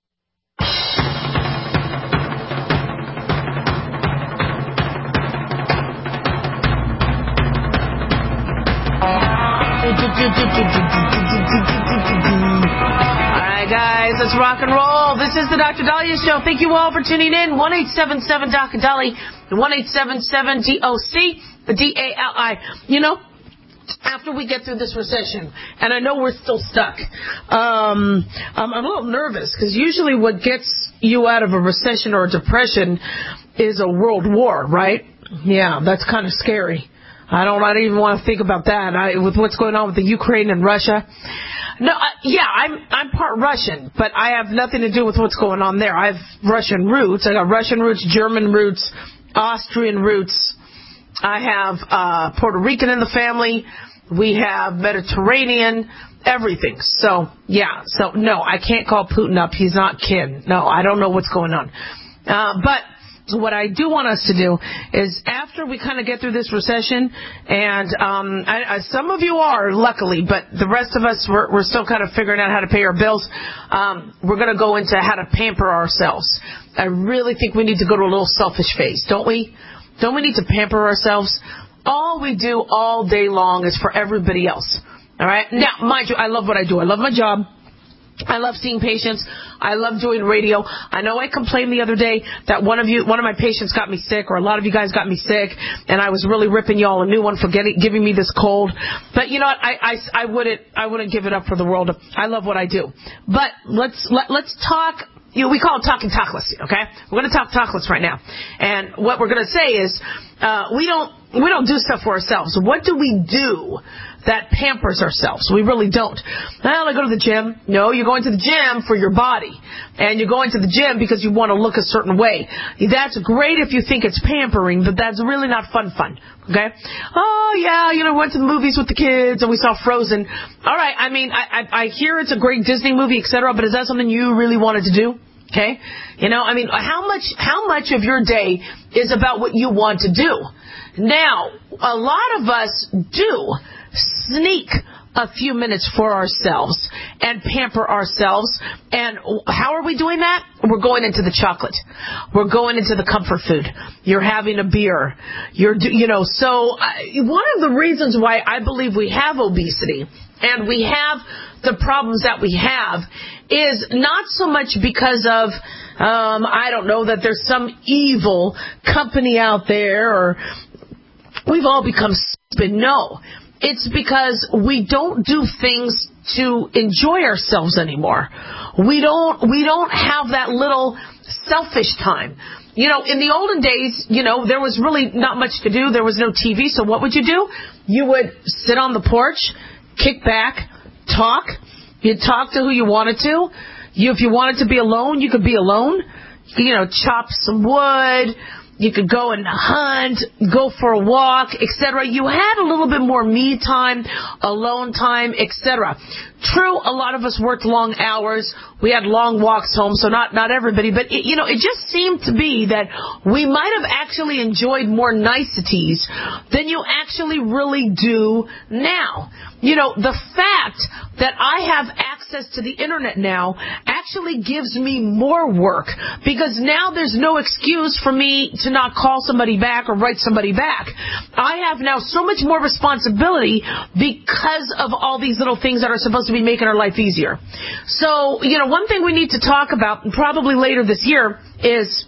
Alright guys, let's rock and roll. This is the Doctor Dahlia Show. Thank you all for tuning in. one eight seven seven D O C Dolly, one eight seven seven D O C, the D A L I. You know, after we get through this recession, and I know we're still stuck, um, I'm, I'm a little nervous, because usually what gets you out of a recession or a depression is a world war, right? Yeah, that's kind of scary. I don't, I don't even want to think about that. I, with what's going on with the Ukraine and Russia. No, uh, yeah, I'm I'm part Russian, but I have nothing to do with what's going on there. I have Russian roots. I got Russian roots, German roots, Austrian roots. I have uh, Puerto Rican in the family. We have Mediterranean, everything. So, yeah. So, no, I can't call Putin up. He's not Kim. No, I don't know what's going on. Uh, but what I do want us to do is after we kind of get through this recession, and um, I, I, some of you are, luckily, but the rest of us, we're, we're still kind of figuring out how to pay our bills. Um, we're going to go into how to pamper ourselves. I really think we need to go to a little selfish phase, don't we? Don't we need to pamper ourselves? All we do all day long is for everybody else. All right? Now, mind you, I love what I do. I love my job. I love seeing patients. I love doing radio. I know I complained the other day that one of you, one of my patients got me sick, or a lot of you guys got me sick, and I was really ripping y'all a new one for getting, giving me this cold. But you know what? I, I, I wouldn't, I wouldn't give it up for the world. I love what I do. But let's, let, let's talk. You know, we call it talking talkless, okay? We're going to talk talkless right now. And what we're going to say is, uh, we don't, we don't do stuff for ourselves. What do we do that pampers ourselves? We really don't. Well, I go to the gym. No, you're going to the gym for your body. And you're going to the gym because you want to look a certain way. That's great if you think it's pampering, but that's really not fun fun. Okay? Oh, yeah, you know, we went to the movies with the kids and we saw Frozen. All right, I mean, I, I, I hear it's a great Disney movie, et cetera, but is that something you really wanted to do? Okay? You know, I mean, how much, how much of your day is about what you want to do? Now, a lot of us do sneak a few minutes for ourselves and pamper ourselves. And how are we doing that? We're going into the chocolate. We're going into the comfort food. You're having a beer. You're, you know, so uh, one of the reasons why I believe we have obesity and we have the problems that we have is not so much because of, um, I don't know, that there's some evil company out there or we've all become stupid. No. It's because we don't do things to enjoy ourselves anymore. We don't, we don't have that little selfish time. You know, in the olden days, you know, there was really not much to do. There was no T V. So what would you do? You would sit on the porch, kick back, talk. You'd talk to who you wanted to. You, if you wanted to be alone, you could be alone. You know, chop some wood. You could go and hunt, go for a walk, et cetera. You had a little bit more me time, alone time, et cetera. True, a lot of us worked long hours. We had long walks home, so not not everybody. But, it, you know, it just seemed to be that we might have actually enjoyed more niceties than you actually really do now. You know, the fact that I have access to the Internet now actually gives me more work because now there's no excuse for me to not call somebody back or write somebody back. I have now so much more responsibility because of all these little things that are supposed to be making our life easier. So, you know, one thing we need to talk about probably later this year is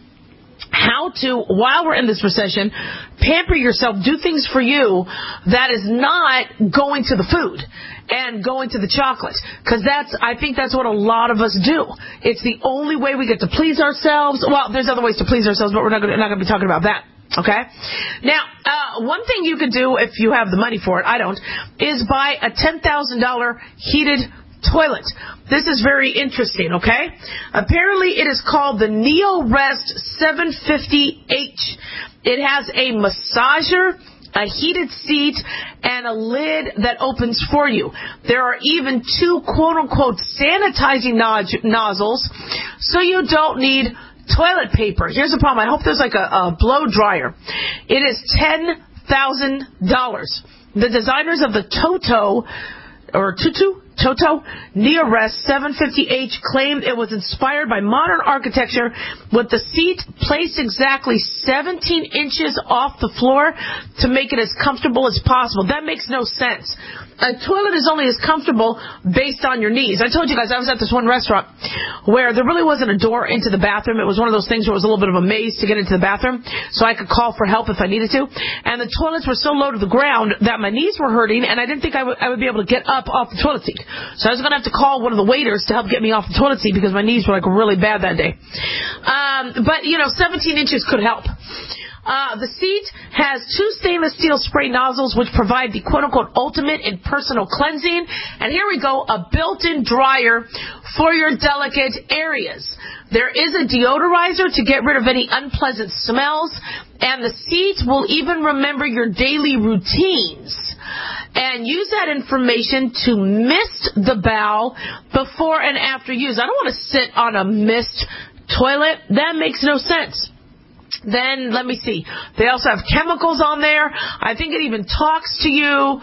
how to, while we're in this recession, pamper yourself, do things for you that is not going to the food and going to the chocolate. Because that's, I think that's what a lot of us do. It's the only way we get to please ourselves. Well, there's other ways to please ourselves, but we're not going not to be talking about that. Okay? Now, uh, one thing you could do if you have the money for it, I don't, is buy a ten thousand dollars heated toilet. This is very interesting, okay? Apparently it is called the NeoRest seven fifty H. It has a massager, a heated seat, and a lid that opens for you. There are even two quote-unquote sanitizing nod- nozzles, so you don't need toilet paper. Here's the problem. I hope there's like a, a blow dryer. It is ten thousand dollars. The designers of the Toto, or Tutu? Toto NeoRest seven fifty H claimed it was inspired by modern architecture with the seat placed exactly seventeen inches off the floor to make it as comfortable as possible. That makes no sense. A toilet is only as comfortable based on your knees. I told you guys I was at this one restaurant where there really wasn't a door into the bathroom. It was one of those things where it was a little bit of a maze to get into the bathroom so I could call for help if I needed to. And the toilets were so low to the ground that my knees were hurting and I didn't think I would, I would be able to get up off the toilet seat. So I was going to have to call one of the waiters to help get me off the toilet seat because my knees were like really bad that day. Um, but, you know, seventeen inches could help. Uh, the seat has two stainless steel spray nozzles which provide the quote-unquote ultimate in personal cleansing. And here we go, a built-in dryer for your delicate areas. There is a deodorizer to get rid of any unpleasant smells. And the seat will even remember your daily routines. and use that information to mist the bowel before and after use. I don't want to sit on a mist toilet. That makes no sense. Then, let me see. They also have chemicals on there. I think it even talks to you. Um,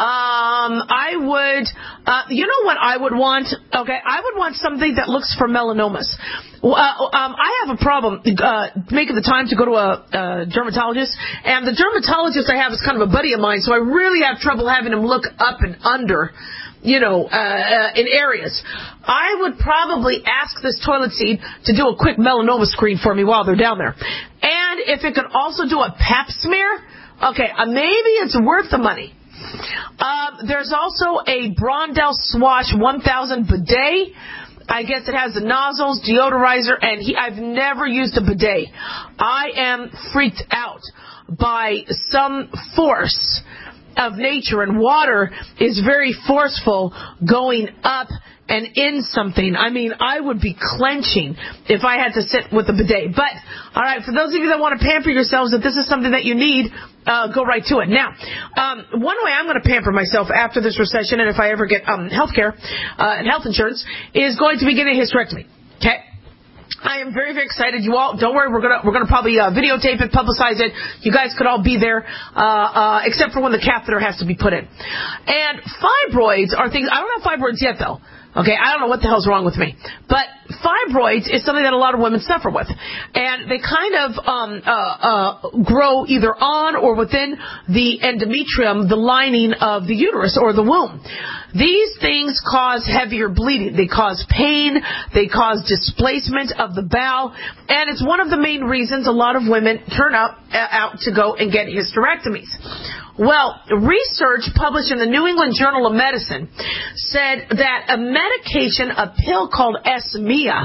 I would, uh, you know what I would want? Okay, I would want something that looks for melanomas. Uh, um, I have a problem uh, making the time to go to a, a dermatologist, and the dermatologist I have is kind of a buddy of mine, so I really have trouble having him look up and under, you know, uh, uh, in areas. I would probably ask this toilet seat to do a quick melanoma screen for me while they're down there. And if it could also do a pap smear, okay, uh, maybe it's worth the money. Uh, there's also a Brondell Swash one thousand bidet. I guess it has the nozzles, deodorizer, and he, I've never used a bidet. I am freaked out by some force of nature, and water is very forceful going up and in something. I mean, I would be clenching if I had to sit with a bidet. But, all right, for those of you that want to pamper yourselves, if this is something that you need, uh, go right to it. Now, um, one way I'm going to pamper myself after this recession, and if I ever get um, health care uh, and health insurance, is going to be getting a hysterectomy. Okay? I am very, very excited. You all, don't worry, we're gonna we're gonna probably uh, videotape it, publicize it. You guys could all be there, uh, uh, except for when the catheter has to be put in. And fibroids are things. I don't have fibroids yet, though. Okay, I don't know what the hell's wrong with me. But fibroids is something that a lot of women suffer with. And they kind of um, uh, uh, grow either on or within the endometrium, the lining of the uterus or the womb. These things cause heavier bleeding. They cause pain. They cause displacement of the bowel. And it's one of the main reasons a lot of women turn out, uh, out to go and get hysterectomies. Well, research published in the New England Journal of Medicine said that a medication, a pill called Esmea,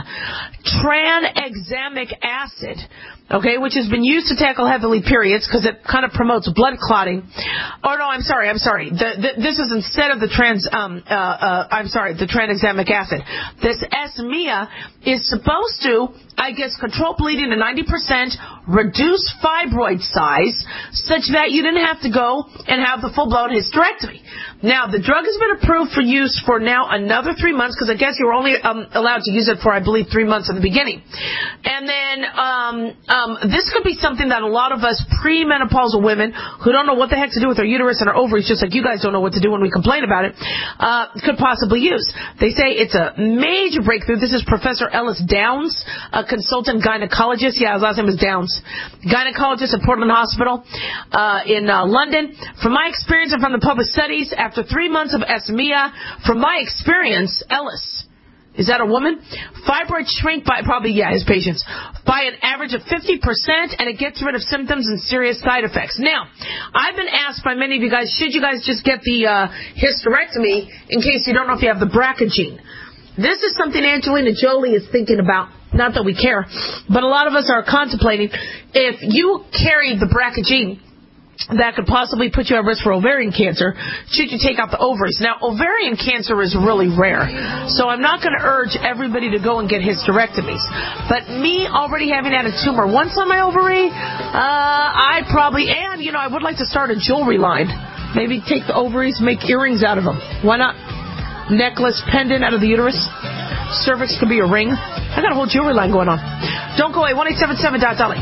tranexamic acid, okay, which has been used to tackle heavily periods because it kind of promotes blood clotting. Oh, no, I'm sorry, I'm sorry. The, the, this is instead of the trans, um, uh, uh, I'm sorry, the tranexamic acid. This Esmea is supposed to, I guess, control bleeding to ninety percent, reduce fibroid size, such that you didn't have to go and have the full-blown hysterectomy. Now, the drug has been approved for use for now another three months, because I guess you were only um, allowed to use it for, I believe, three months in the beginning. And then um, um, this could be something that a lot of us premenopausal women who don't know what the heck to do with our uterus and our ovaries, just like you guys don't know what to do when we complain about it, uh, could possibly use. They say it's a major breakthrough. This is Professor Ellis Downs, a consultant gynecologist. Yeah, his last name is Downs. Gynecologist at Portland Hospital uh, in uh, London. From my experience and from the published studies, after three months of Esmea, from my experience, Ellis, is that a woman? Fibroids shrink by, probably, yeah, his patients, by an average of fifty percent, and it gets rid of symptoms and serious side effects. Now, I've been asked by many of you guys, should you guys just get the uh, hysterectomy in case you don't know if you have the B R C A gene? This is something Angelina Jolie is thinking about. Not that we care, but a lot of us are contemplating if you carry the B R C A gene that could possibly put you at risk for ovarian cancer, should you take out the ovaries? Now, ovarian cancer is really rare, so I'm not going to urge everybody to go and get hysterectomies. But me already having had a tumor once on my ovary, uh, I probably, and, you know, I would like to start a jewelry line. Maybe take the ovaries, make earrings out of them. Why not? Necklace, pendant out of the uterus. Cervix could be a ring. I got a whole jewelry line going on. Don't go away. one eight seven seven dot Dolly.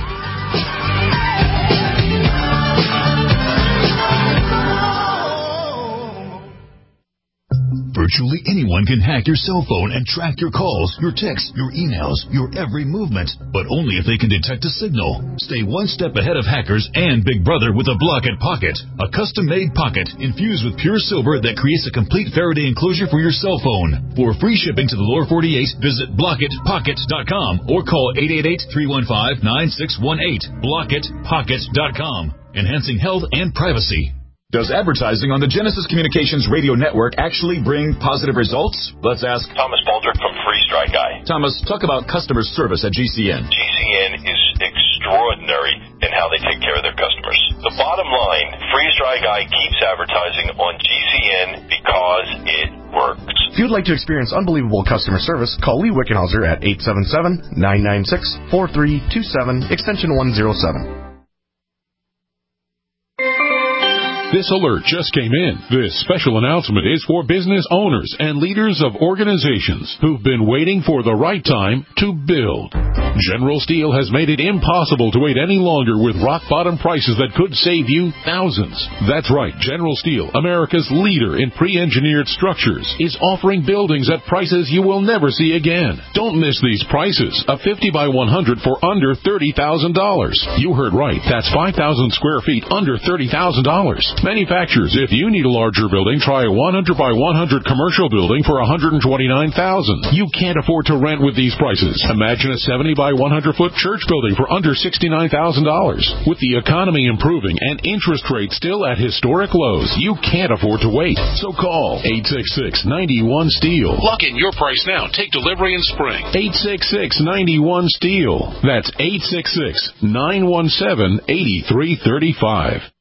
Virtually anyone can hack your cell phone and track your calls, your texts, your emails, your every movement, but only if they can detect a signal. Stay one step ahead of hackers and Big Brother with a Blockit Pocket, a custom-made pocket infused with pure silver that creates a complete Faraday enclosure for your cell phone. For free shipping to the lower forty-eight, visit blockit pocket dot com or call eight eight eight, three one five, nine six one eight. blockit pocket dot com, enhancing health and privacy. Does advertising on the Genesis Communications radio network actually bring positive results? Let's ask Thomas Baldrick from Freeze Dry Guy. Thomas, talk about customer service at G C N. G C N is extraordinary in how they take care of their customers. The bottom line, Freeze Dry Guy keeps advertising on G C N because it works. If you'd like to experience unbelievable customer service, call Lee Wickenhauser at eight seven seven, nine nine six, four three two seven, extension one oh seven. This alert just came in. This special announcement is for business owners and leaders of organizations who've been waiting for the right time to build. General Steel has made it impossible to wait any longer with rock-bottom prices that could save you thousands. That's right. General Steel, America's leader in pre-engineered structures, is offering buildings at prices you will never see again. Don't miss these prices. A fifty by one hundred for under thirty thousand dollars. You heard right. That's five thousand square feet under thirty thousand dollars. Manufacturers, if you need a larger building, try a one hundred by one hundred commercial building for one hundred twenty-nine thousand dollars. You can't afford to rent with these prices. Imagine a seventy by one hundred foot church building for under sixty-nine thousand dollars. With the economy improving and interest rates still at historic lows, you can't afford to wait. So call eight six six, nine one, STEEL. Lock in your price now. Take delivery in spring. eight six six, nine one, STEEL. That's eight six six, nine one seven, eight three three five.